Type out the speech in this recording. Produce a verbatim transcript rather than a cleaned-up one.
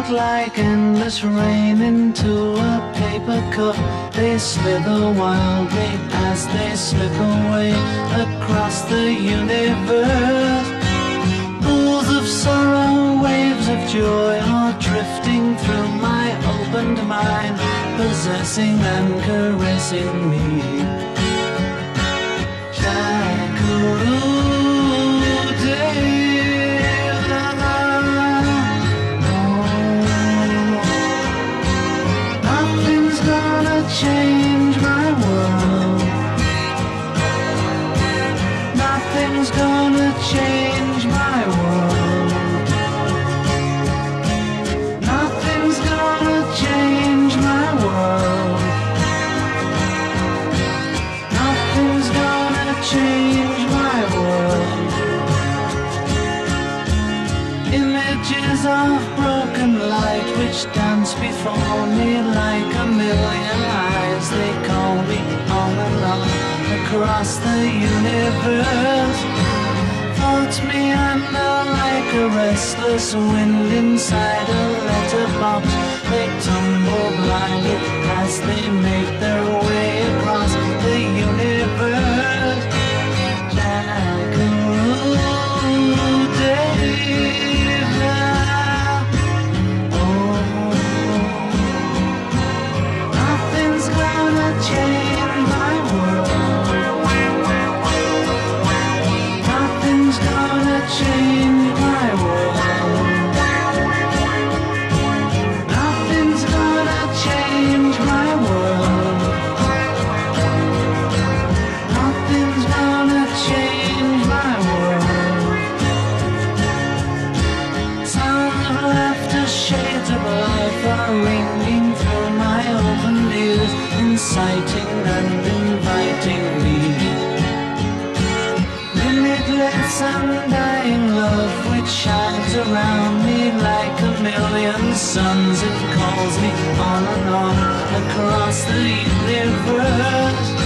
out like endless rain into a paper cup. They slither wildly as they slip away across the universe. Pools of sorrow, waves of joy are drifting through my opened mind, possessing and caressing me. Change my world. Nothing's gonna change my world. Nothing's gonna change my world. Nothing's gonna change my world. Images of broken light which dance before me like a million eyes. They call me on and on across the universe. Float me under like a restless wind inside a letterbox. They tumble blindly as they make their way across the universe. Jackaroo Dave. Change my world. Nothing's gonna change my world. Nothing's gonna change my world. Nothing's gonna change my world. Sounds of laughter, shades of life are ringing through my open ears, inciting and inviting me. Limitless undying love which shines around me like a million suns. It calls me on and on across the universe.